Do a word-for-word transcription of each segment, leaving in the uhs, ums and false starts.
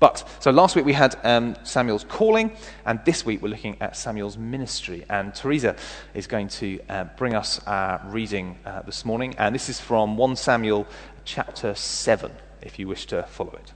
But, so last week we had um, Samuel's calling, and this week we're looking at Samuel's ministry. And Teresa is going to uh, bring us our reading uh, this morning. And this is from First Samuel chapter seven, if you wish to follow it.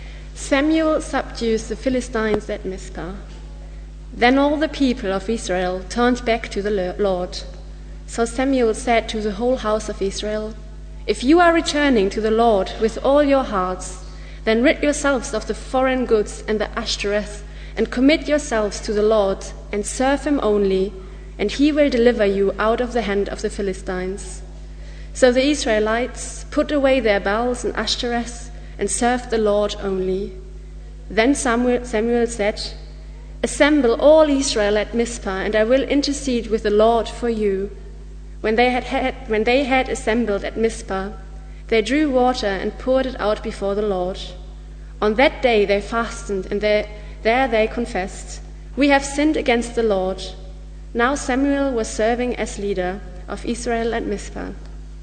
Samuel subdues the Philistines at Mizpah. Then all the people of Israel turned back to the Lord. So Samuel said to the whole house of Israel, "If you are returning to the Lord with all your hearts, then rid yourselves of the foreign goods and the Ashtoreth, and commit yourselves to the Lord, and serve him only, and he will deliver you out of the hand of the Philistines." So the Israelites put away their Baals and Ashtoreths, and served the Lord only. Then Samuel, Samuel said, "Assemble all Israel at Mizpah, and I will intercede with the Lord for you." When they had, had, when they had assembled at Mizpah, they drew water and poured it out before the Lord. On that day they fasted, and they, there they confessed, "We have sinned against the Lord." Now Samuel was serving as leader of Israel at Mizpah.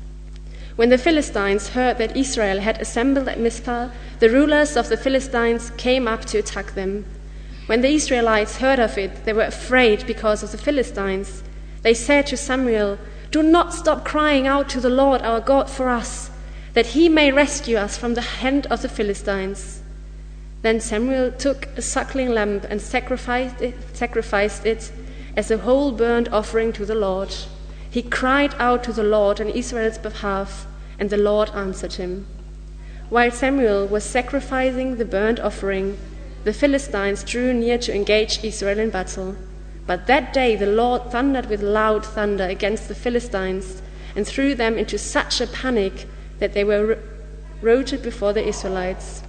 When the Philistines heard that Israel had assembled at Mizpah, the rulers of the Philistines came up to attack them. When the Israelites heard of it, they were afraid because of the Philistines. They said to Samuel, "Do not stop crying out to the Lord our God for us, that he may rescue us from the hand of the Philistines." Then Samuel took a suckling lamb and sacrificed it, sacrificed it as a whole burnt offering to the Lord. He cried out to the Lord on Israel's behalf, and the Lord answered him. While Samuel was sacrificing the burnt offering, the Philistines drew near to engage Israel in battle. But that day the Lord thundered with loud thunder against the Philistines, and threw them into such a panic that they were routed before the Israelites.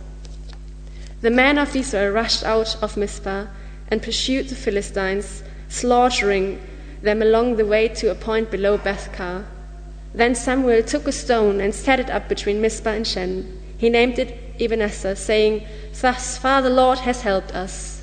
The men of Israel rushed out of Mizpah and pursued the Philistines, slaughtering them along the way to a point below Bethkar. Then Samuel took a stone and set it up between Mizpah and Shen. He named it Ebenezer, saying, "Thus far the Lord has helped us."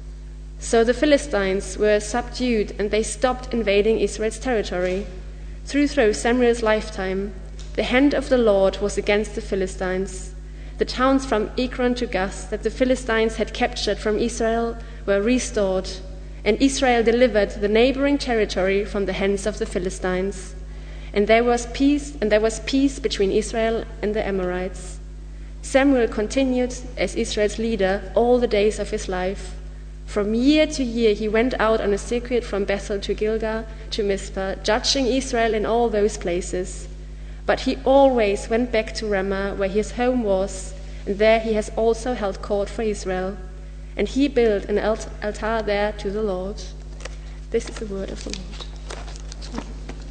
So the Philistines were subdued, and they stopped invading Israel's territory. Throughout Samuel's lifetime, the hand of the Lord was against the Philistines. The towns from Ekron to Gath that the Philistines had captured from Israel were restored, and Israel delivered the neighboring territory from the hands of the Philistines. And there was peace, and there was peace between Israel and the Amorites. Samuel continued as Israel's leader all the days of his life. From year to year he went out on a circuit from Bethel to Gilgal to Mizpah, judging Israel in all those places. But he always went back to Ramah, where his home was, and there he has also held court for Israel. And he built an altar there to the Lord. This is the word of the Lord.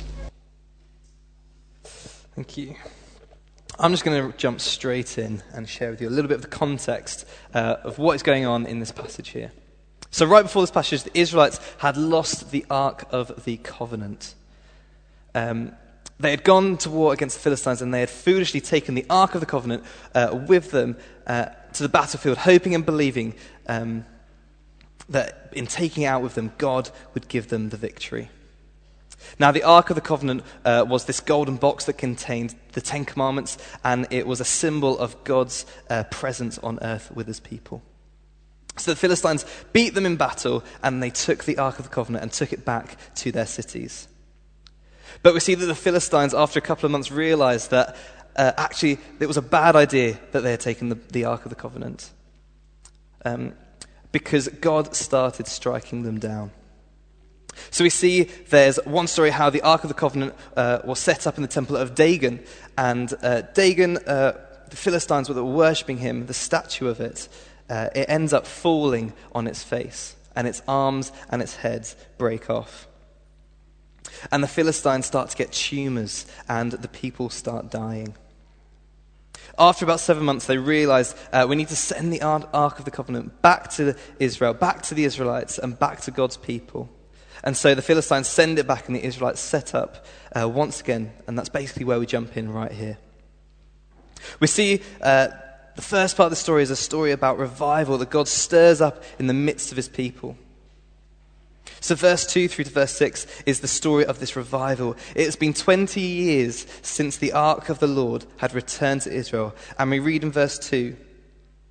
Thank you. I'm just going to jump straight in and share with you a little bit of the context uh, of what is going on in this passage here. So right before this passage, the Israelites had lost the Ark of the Covenant. Um, they had gone to war against the Philistines, and they had foolishly taken the Ark of the Covenant uh, with them uh, to the battlefield, hoping and believing um, that in taking it out with them, God would give them the victory. Now, the Ark of the Covenant uh, was this golden box that contained the Ten Commandments, and it was a symbol of God's uh, presence on earth with his people. So the Philistines beat them in battle, and they took the Ark of the Covenant and took it back to their cities. But we see that the Philistines, after a couple of months, realized that uh, actually it was a bad idea that they had taken the, the Ark of the Covenant, um, because God started striking them down. So we see there's one story how the Ark of the Covenant uh, was set up in the temple of Dagon, and uh, Dagon, uh, the Philistines were worshipping him, the statue of it, uh, it ends up falling on its face, and its arms and its heads break off. And the Philistines start to get tumors, and the people start dying. After about seven months, they realized uh, we need to send the Ark of the Covenant back to Israel, back to the Israelites, and back to God's people. And so the Philistines send it back, and the Israelites set up uh, once again, and that's basically where we jump in right here. We see uh, the first part of the story is a story about revival that God stirs up in the midst of his people. So verse two through to verse six is the story of this revival. It's been twenty years since the ark of the Lord had returned to Israel. And we read in verse two,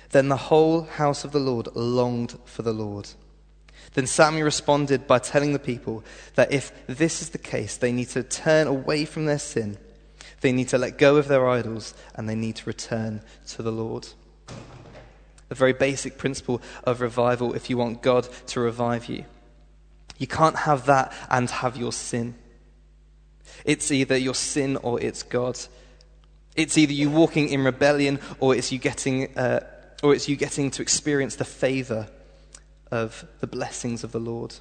Then the whole house of the Lord longed for the Lord. Then Samuel responded by telling the people that if this is the case, they need to turn away from their sin, they need to let go of their idols, and they need to return to the Lord. A very basic principle of revival if you want God to revive you. You can't have that and have your sin. It's either your sin or it's God. It's either you walking in rebellion or it's you getting, uh, or it's you getting to experience the favor of the blessings of the Lord.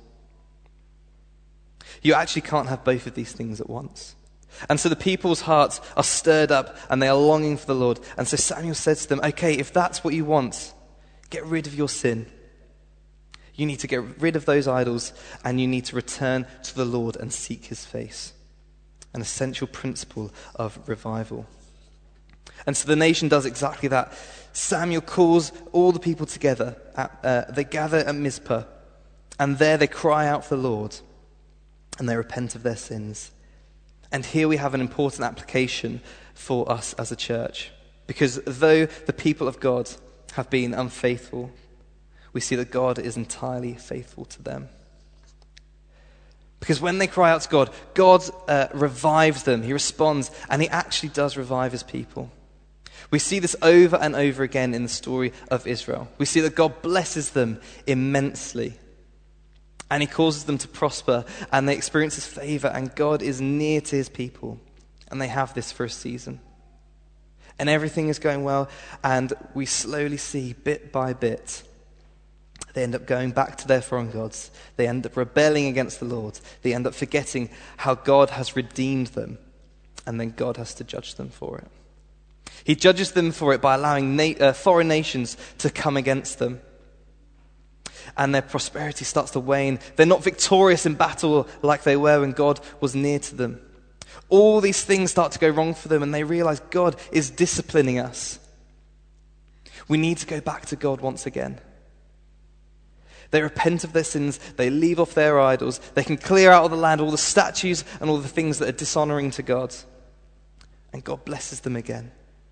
You actually can't have both of these things at once. And so the people's hearts are stirred up and they are longing for the Lord. And so Samuel says to them, okay, if that's what you want, get rid of your sin. You need to get rid of those idols and you need to return to the Lord and seek his face. An essential principle of revival. And so the nation does exactly that. Samuel calls all the people together. At, uh, they gather at Mizpah. And there they cry out for the Lord. And they repent of their sins. And here we have an important application for us as a church. Because though the people of God have been unfaithful, we see that God is entirely faithful to them. Because when they cry out to God, God uh, revives them. He responds, and he actually does revive his people. We see this over and over again in the story of Israel. We see that God blesses them immensely. And he causes them to prosper, and they experience his favor, and God is near to his people. And they have this for a season. And everything is going well, and we slowly see, bit by bit, they end up going back to their foreign gods. They end up rebelling against the Lord. They end up forgetting how God has redeemed them, and then God has to judge them for it. He judges them for it by allowing na- uh, foreign nations to come against them. And their prosperity starts to wane. They're not victorious in battle like they were when God was near to them. All these things start to go wrong for them, and they realize God is disciplining us. We need to go back to God once again. They repent of their sins, they leave off their idols, they can clear out of the land all the statues and all the things that are dishonoring to God. And God blesses them again.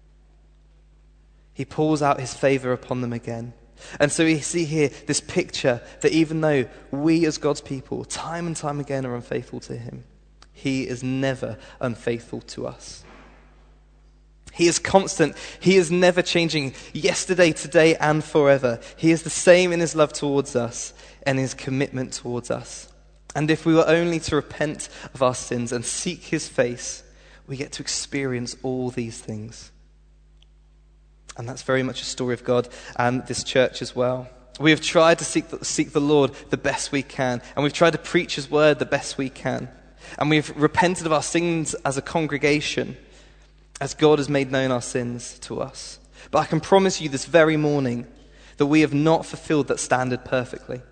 He pours out his favor upon them again. And so we see here this picture that even though we as God's people, time and time again, are unfaithful to him, he is never unfaithful to us. He is constant. He is never changing, yesterday, today, and forever. He is the same in his love towards us and his commitment towards us. And if we were only to repent of our sins and seek his face, we get to experience all these things. And that's very much a story of God and this church as well. We have tried to seek the, seek the Lord the best we can, and we've tried to preach his word the best we can. And we've repented of our sins as a congregation, as God has made known our sins to us. But I can promise you this very morning that we have not fulfilled that standard perfectly.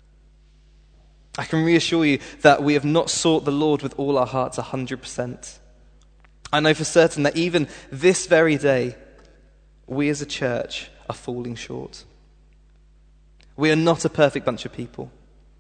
I can reassure you that we have not sought the Lord with all our hearts one hundred percent. I know for certain that even this very day, we as a church are falling short. We are not a perfect bunch of people.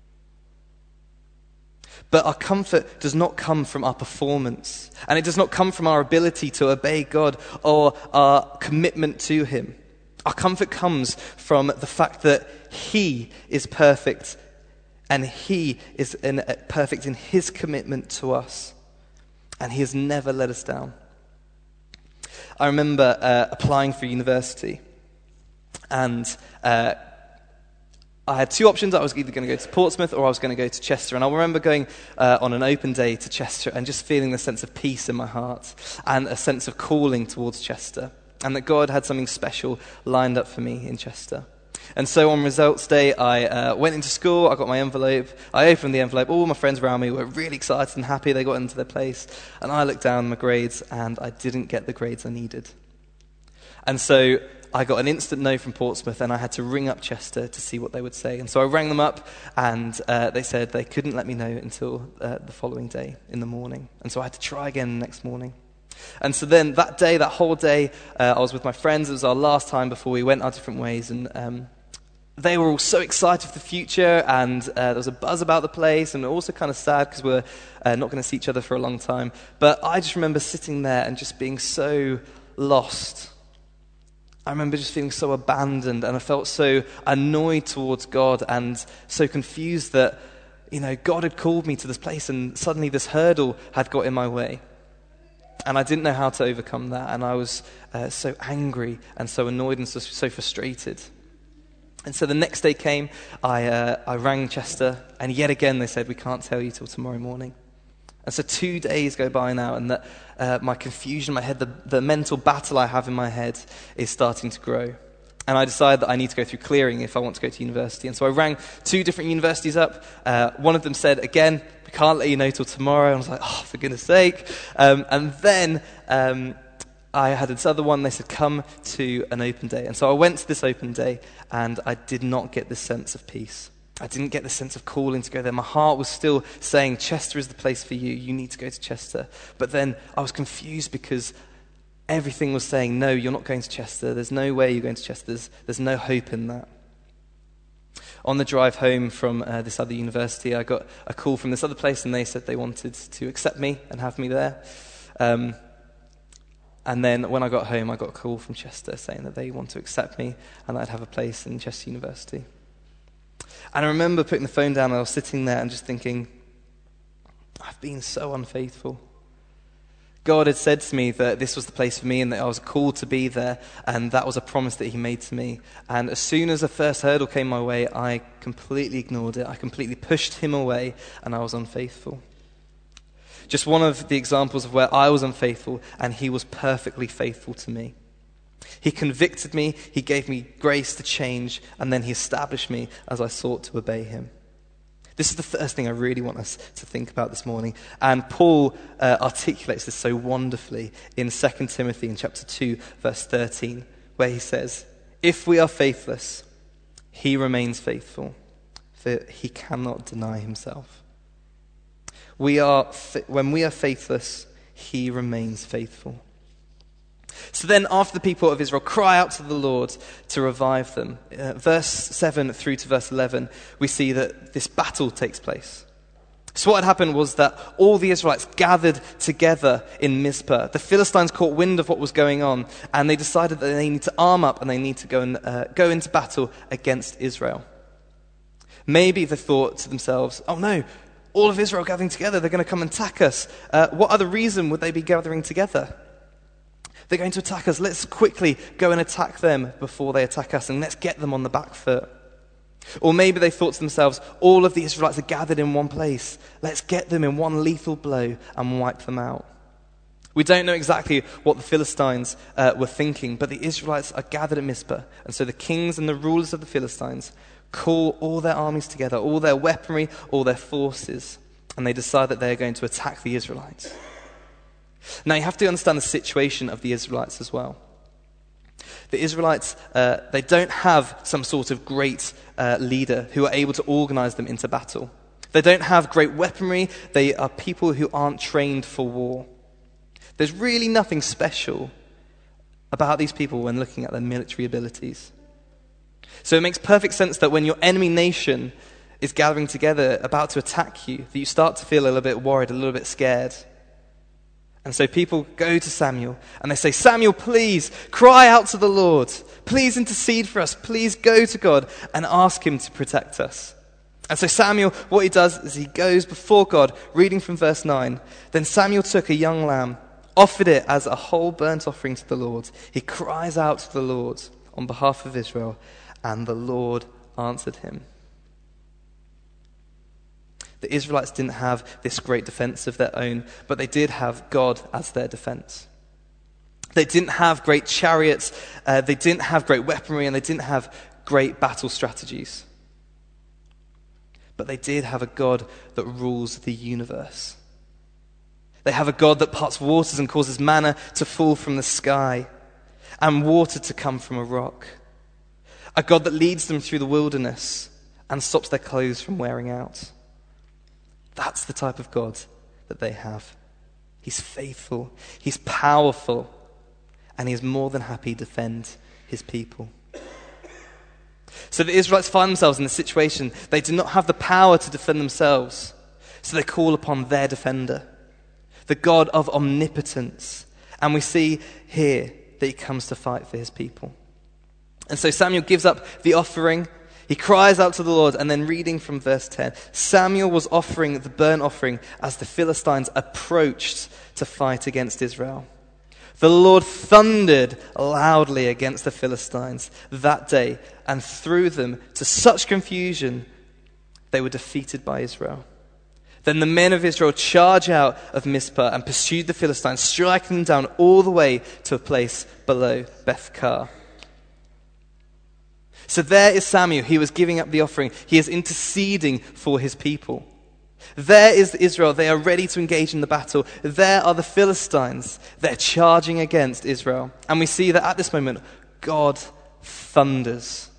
But our comfort does not come from our performance. And it does not come from our ability to obey God or our commitment to him. Our comfort comes from the fact that he is perfect. And he is in, uh, perfect in his commitment to us. And he has never let us down. I remember uh, applying for university. And uh, I had two options. I was either going to go to Portsmouth or I was going to go to Chester. And I remember going uh, on an open day to Chester and just feeling the sense of peace in my heart and a sense of calling towards Chester. And that God had something special lined up for me in Chester. And so on results day, I uh, went into school, I got my envelope, I opened the envelope, all my friends around me were really excited and happy they got into their place. And I looked down my grades and I didn't get the grades I needed. And so I got an instant no from Portsmouth and I had to ring up Chester to see what they would say. And so I rang them up and uh, they said they couldn't let me know until uh, the following day in the morning. And so I had to try again the next morning. And so then that day, that whole day, uh, I was with my friends. It was our last time before we went our different ways. And um, they were all so excited for the future. And uh, there was a buzz about the place. And also kind of sad because we're uh, not going to see each other for a long time. But I just remember sitting there and just being so lost. I remember just feeling so abandoned, and I felt so annoyed towards God and so confused that, you know, God had called me to this place and suddenly this hurdle had got in my way. And I didn't know how to overcome that, and I was uh, so angry and so annoyed and so, so frustrated. And so the next day came, I, uh, I rang Chester, and yet again they said, we can't tell you till tomorrow morning. And so two days go by now, and that uh, my confusion, my head, the, the mental battle I have in my head is starting to grow. And I decided that I need to go through clearing if I want to go to university. And so I rang two different universities up. Uh, one of them said, again, we can't let you know till tomorrow. And I was like, oh, for goodness sake. Um, and then um, I had this other one. They said, come to an open day. And so I went to this open day, and I did not get this sense of peace. I didn't get the sense of calling to go there. My heart was still saying, Chester is the place for you. You need to go to Chester. But then I was confused because everything was saying, no, you're not going to Chester. There's no way you're going to Chester. There's, there's no hope in that. On the drive home from uh, this other university, I got a call from this other place, and they said they wanted to accept me and have me there. Um, and then when I got home, I got a call from Chester saying that they want to accept me and I'd have a place in Chester University. And I remember putting the phone down, and I was sitting there and just thinking, I've been so unfaithful. God had said to me that this was the place for me and that I was called to be there, and that was a promise that he made to me. And as soon as the first hurdle came my way, I completely ignored it. I completely pushed him away, and I was unfaithful. Just one of the examples of where I was unfaithful and he was perfectly faithful to me. He convicted me, he gave me grace to change, and then he established me as I sought to obey him. This is the first thing I really want us to think about this morning. And Paul uh, articulates this so wonderfully in Second Timothy in chapter two, verse thirteen, where he says, if we are faithless, he remains faithful, for he cannot deny himself. We are, when we are faithless, he remains faithful. So then after the people of Israel cry out to the Lord to revive them, uh, verse seven through to verse eleven, we see that this battle takes place. So what had happened was that all the Israelites gathered together in Mizpah. The Philistines caught wind of what was going on, and they decided that they need to arm up and they need to go, and, uh, go into battle against Israel. Maybe they thought to themselves, oh no, all of Israel gathering together, they're going to come and attack us. Uh, what other reason would they be gathering together? They're going to attack us. Let's quickly go and attack them before they attack us, and let's get them on the back foot. Or maybe they thought to themselves, all of the Israelites are gathered in one place. Let's get them in one lethal blow and wipe them out. We don't know exactly what the Philistines uh, were thinking, but the Israelites are gathered at Mizpah. And so the kings and the rulers of the Philistines call all their armies together, all their weaponry, all their forces, and they decide that they're going to attack the Israelites. Now you have to understand the situation of the Israelites as well. The Israelites, uh, they don't have some sort of great uh, leader who are able to organize them into battle. They don't have great weaponry. They are people who aren't trained for war. There's really nothing special about these people when looking at their military abilities. So it makes perfect sense that when your enemy nation is gathering together about to attack you, that you start to feel a little bit worried, a little bit scared. And so people go to Samuel and they say, Samuel, please cry out to the Lord. Please intercede for us. Please go to God and ask him to protect us. And so Samuel, what he does is he goes before God, reading from verse nine. Then Samuel took a young lamb, offered it as a whole burnt offering to the Lord. He cries out to the Lord on behalf of Israel, and the Lord answered him. The Israelites didn't have this great defense of their own, but they did have God as their defense. They didn't have great chariots, uh, they didn't have great weaponry, and they didn't have great battle strategies. But they did have a God that rules the universe. They have a God that parts waters and causes manna to fall from the sky and water to come from a rock. A God that leads them through the wilderness and stops their clothes from wearing out. That's the type of God that they have. He's faithful, he's powerful, and he is more than happy to defend his people. So the Israelites find themselves in a situation they do not have the power to defend themselves. So they call upon their defender, the God of omnipotence. And we see here that he comes to fight for his people. And so Samuel gives up the offering. He cries out to the Lord, and then reading from verse ten, Samuel was offering the burnt offering as the Philistines approached to fight against Israel. The Lord thundered loudly against the Philistines that day and threw them to such confusion they were defeated by Israel. Then the men of Israel charged out of Mizpah and pursued the Philistines, striking them down all the way to a place below Beth-kar. So there is Samuel. He was giving up the offering. He is interceding for his people. There is Israel. They are ready to engage in the battle. There are the Philistines. They're charging against Israel. And we see that at this moment, God thunders.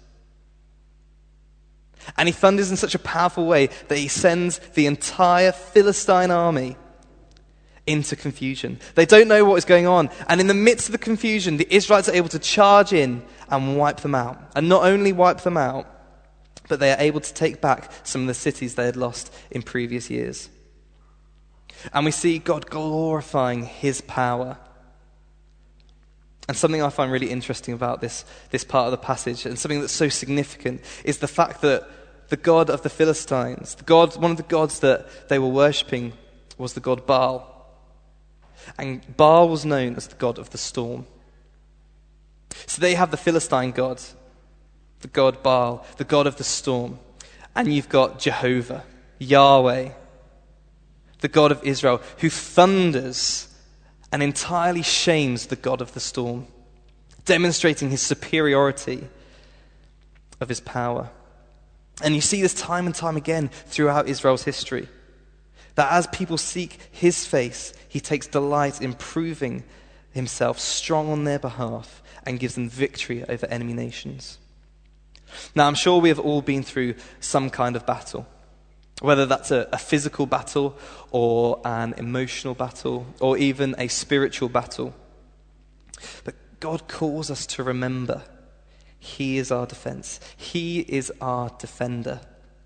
And he thunders in such a powerful way that he sends the entire Philistine army into confusion. They don't know what is going on. And in the midst of the confusion, the Israelites are able to charge in and wipe them out. And not only wipe them out, but they are able to take back some of the cities they had lost in previous years. And we see God glorifying his power. And something I find really interesting about this, this part of the passage, and something that's so significant, is the fact that the God of the Philistines, the God, one of the gods that they were worshipping, was the god Baal. And Baal was known as the god of the storm. So they have the Philistine god, the god Baal, the god of the storm. And you've got Jehovah, Yahweh, the God of Israel, who thunders and entirely shames the God of the storm, demonstrating his superiority of his power. And you see this time and time again throughout Israel's history, that as people seek his face, he takes delight in proving himself strong on their behalf and gives them victory over enemy nations. Now, I'm sure we have all been through some kind of battle, whether that's a, a physical battle or an emotional battle or even a spiritual battle. But God calls us to remember he is our defense. He is our defender.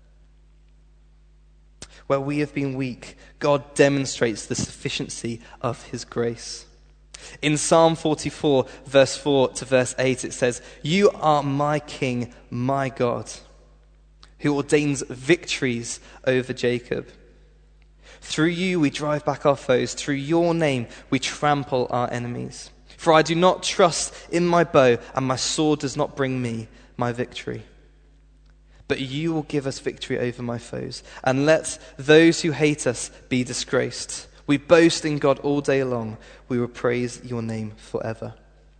Where we have been weak, God demonstrates the sufficiency of his grace. In Psalm forty-four, verse four to verse eight, it says, "You are my King, my God, who ordains victories over Jacob. Through you we drive back our foes. Through your name we trample our enemies. For I do not trust in my bow, and my sword does not bring me my victory. But you will give us victory over my foes, and let those who hate us be disgraced. We boast in God all day long. We will praise your name forever."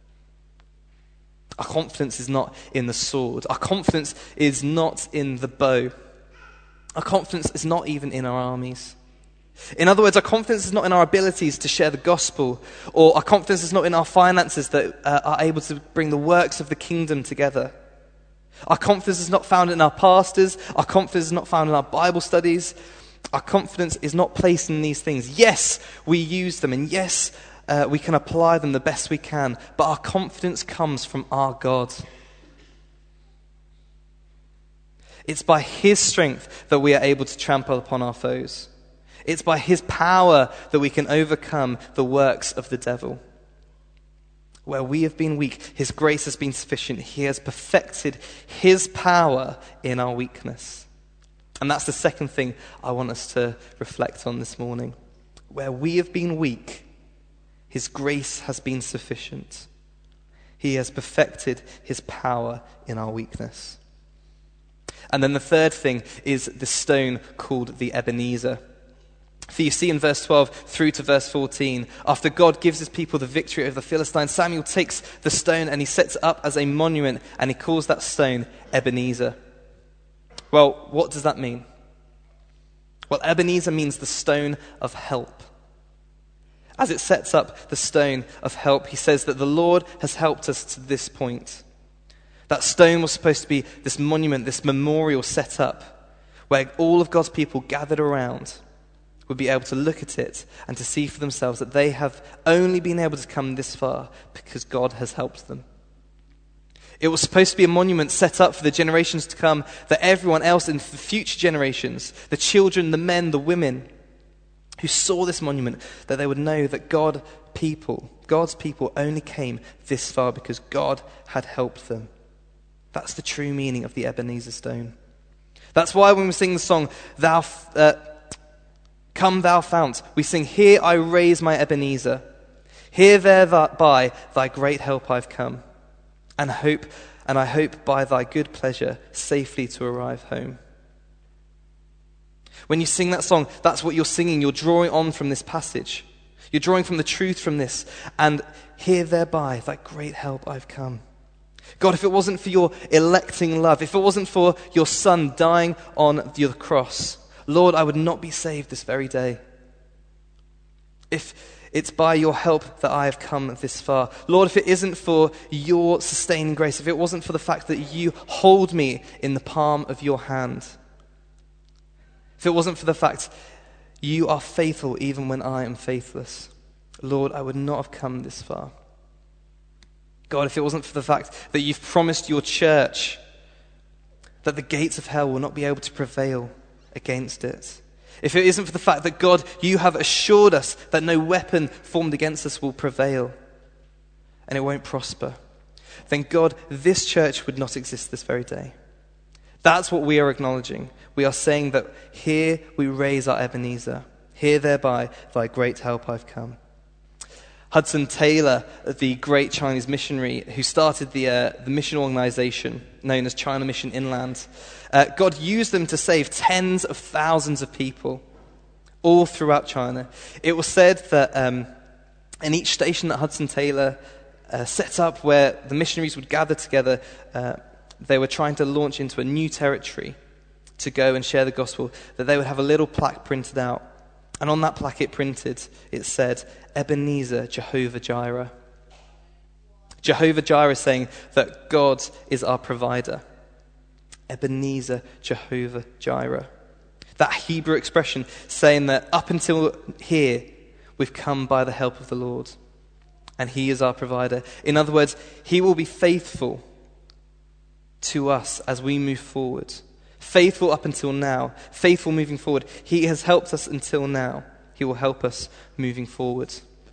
Our confidence is not in the sword. Our confidence is not in the bow. Our confidence is not even in our armies. In other words, our confidence is not in our abilities to share the gospel, or our confidence is not in our finances that uh, are able to bring the works of the kingdom together. Our confidence is not found in our pastors. Our confidence is not found in our Bible studies. Our confidence is not placed in these things. Yes, we use them, and yes, uh, we can apply them the best we can, but our confidence comes from our God. It's by his strength that we are able to trample upon our foes. It's by his power that we can overcome the works of the devil. Where we have been weak, his grace has been sufficient. He has perfected his power in our weakness. And that's the second thing I want us to reflect on this morning. Where we have been weak, his grace has been sufficient. He has perfected his power in our weakness. And then the third thing is the stone called the Ebenezer. For you see in verse twelve through to verse fourteen, after God gives his people the victory over the Philistines, Samuel takes the stone and he sets it up as a monument, and he calls that stone Ebenezer. Well, what does that mean? Well, Ebenezer means the stone of help. As it sets up the stone of help, he says that the Lord has helped us to this point. That stone was supposed to be this monument, this memorial set up, where all of God's people gathered around would be able to look at it and to see for themselves that they have only been able to come this far because God has helped them. It was supposed to be a monument set up for the generations to come, that everyone else in the future generations, the children, the men, the women, who saw this monument, that they would know that God people, God's people only came this far because God had helped them. That's the true meaning of the Ebenezer stone. That's why when we sing the song, "Thou, uh, Come Thou Fount," we sing, "Here I raise my Ebenezer. Here thereby thy great help I've come, and hope, and I hope by thy good pleasure safely to arrive home." When you sing that song, that's what you're singing. You're drawing on from this passage. You're drawing from the truth from this. And here thereby thy great help I've come. God, if it wasn't for your electing love, if it wasn't for your Son dying on the cross, Lord, I would not be saved this very day. If it's by your help that I have come this far, Lord, if it isn't for your sustaining grace, if it wasn't for the fact that you hold me in the palm of your hand, if it wasn't for the fact you are faithful even when I am faithless, Lord, I would not have come this far. God, if it wasn't for the fact that you've promised your church that the gates of hell will not be able to prevail against it, if it isn't for the fact that, God, you have assured us that no weapon formed against us will prevail and it won't prosper, then, God, this church would not exist this very day. That's what we are acknowledging. We are saying that here we raise our Ebenezer. Here thereby thy great help I've come. Hudson Taylor, the great Chinese missionary who started the, uh, the mission organization known as China Mission Inland, uh, God used them to save tens of thousands of people all throughout China. It was said that um, in each station that Hudson Taylor uh, set up where the missionaries would gather together, uh, they were trying to launch into a new territory to go and share the gospel, that they would have a little plaque printed out. And on that plaque it printed, it said, Ebenezer, Jehovah Jireh. Jehovah Jireh saying that God is our provider. Ebenezer, Jehovah Jireh. That Hebrew expression saying that up until here, we've come by the help of the Lord. And he is our provider. In other words, he will be faithful to us as we move forward. Faithful up until now. Faithful moving forward. He has helped us until now. He will help us moving forward.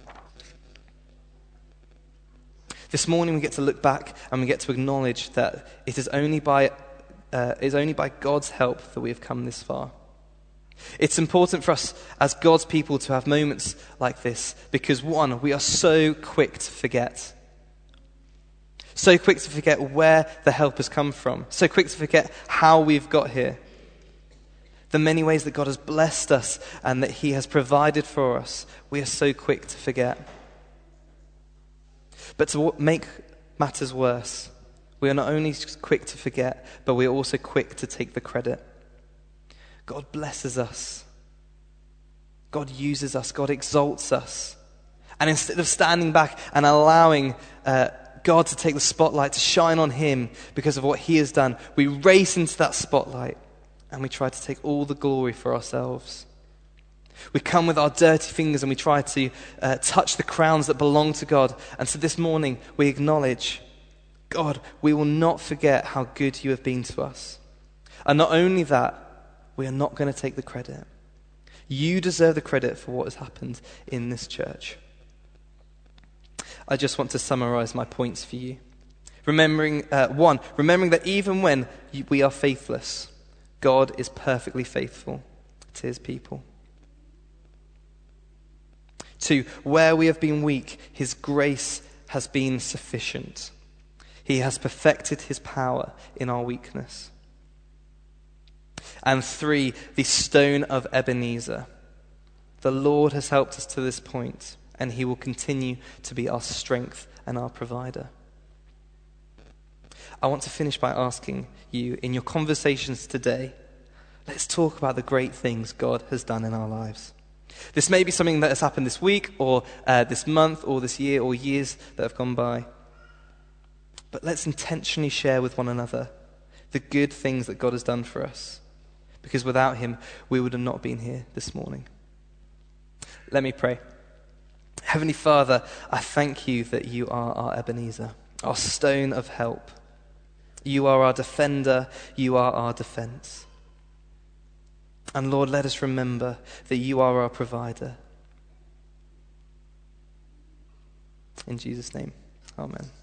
This morning we get to look back and we get to acknowledge that it is only by uh, it is only by God's help that we have come this far. It's important for us as God's people to have moments like this because, one, we are so quick to forget. So quick to forget where the help has come from. So quick to forget how we've got here. The many ways that God has blessed us and that he has provided for us. We are so quick to forget. But to make matters worse, we are not only quick to forget, but we are also quick to take the credit. God blesses us. God uses us. God exalts us. And instead of standing back and allowing uh, God to take the spotlight, to shine on him because of what he has done, we race into that spotlight and we try to take all the glory for ourselves. We come with our dirty fingers and we try to uh, touch the crowns that belong to God. And so this morning we acknowledge, God, we will not forget how good you have been to us. And not only that, we are not going to take the credit. You deserve the credit for what has happened in this church. I just want to summarize my points for you. Remembering, uh, one, remembering that even when we are faithless, God is perfectly faithful to his people. Two, where we have been weak, his grace has been sufficient. He has perfected his power in our weakness. And three, the stone of Ebenezer. The Lord has helped us to this point, and he will continue to be our strength and our provider. I want to finish by asking you, in your conversations today, let's talk about the great things God has done in our lives. This may be something that has happened this week, or uh, this month, or this year, or years that have gone by. But let's intentionally share with one another the good things that God has done for us. Because without him, we would have not been here this morning. Let me pray. Heavenly Father, I thank you that you are our Ebenezer, our stone of help. You are our defender. You are our defense. And Lord, let us remember that you are our provider. In Jesus' name, amen.